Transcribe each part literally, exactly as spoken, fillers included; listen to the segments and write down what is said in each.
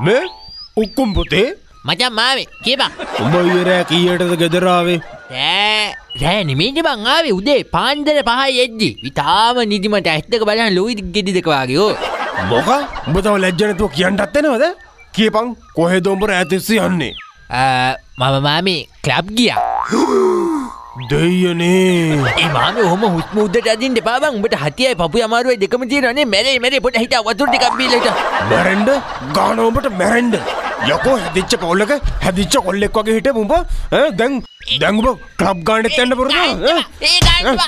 මේ උක්කුම් පුතේ මචං මාවේ කියපන්. උඹ ඊරෑ කීයටද ගෙදර ආවේ? රෑ රෑ නෙමෙයිද බං ආවේ උදේ පාන්දර පහයි එද්දි. විතාම නිදිමත ඇස් දෙක බලන් ලෝයි ගෙඩි දෙක වාගේ ඕ. මොකක්? උඹ තව ලැජ්ජ නැතුව කියන්නත් එනවද? කියපන් කොහෙද උඹ රෑ තිස්සේ යන්නේ? මම මාමේ ක්ලබ් ගියා. දෙයනේ. ඒ මාමේ ඔහොම හුස්ම උඩට අදින්න එපා බං. උඹට හතියයි පපුයි අමාරුයි දෙකම තියෙනවනේ. මැරේ මැරේ පොඩ හිතා වතුර ටිකක් බීලා හිටා. මැරෙන්න? ගාන උඹට මැරෙන්න. යකෝ හැදිච්ච පොල්ලක හැදිච්ච කොල්ලෙක් වගේ හිටපු උඹ ඈ දැන් දැන් උඹ ක්ලබ් ගානෙත් යන්න පුරුදු ඈ ඒ ගාන්න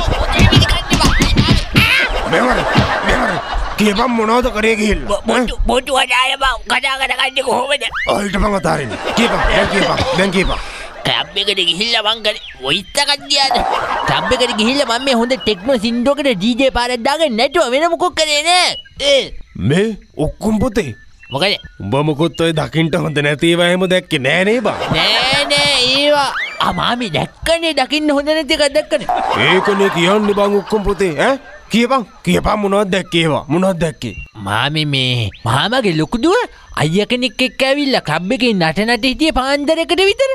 මෙවර මෙවර කියපන් මොනවද කරේ ගිහිල්ලා බොටු බොටු වඩාය බං කතා කර ගන්නේ කොහොමද? ඔයිට මං අතාරින්න කියපන් දැන් කියපන් දැන් කියපන් ක්ලබ් එකට ගිහිල්ලා මං කරේ වොයිත් එකක් ගියාද? ක්ලබ් එකට ගිහිල්ලා මම මේ හොඳ ටෙක්නෝ සින්ඩෝකට ඩීජේ පාරක් දාගෙන නැටුවා වෙන මොකක් කරේ නෑ. ඒ මේ ඔක්කොම පුතේ මොකද? උඹ මොකොත් ඔය දකින්න හොඳ නැති ඒවා එහෙම දැක්කේ නෑ නේ බං. නෑ නෑ ඒවා ආ මාමි දැක්කනේ දකින්න හොඳ නැති එකක් දැක්කනේ. ඒකනේ කියන්නේ බං ඔක්කොම පුතේ ඈ කියපන් කියපන් මොනවද දැක්කේ ඒවා මොනවද දැක්කේ? මාමි මේ මාමගේ ලොකු දුව අයියා කෙනෙක් එක්ක ඇවිල්ලා ක්ලබ් එකේ නට නට හිටියේ පාන්දරයකට විතර.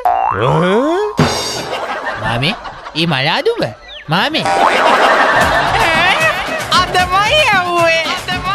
මාමි ඊ මලාදුව මාමි අදමයි යව්වේ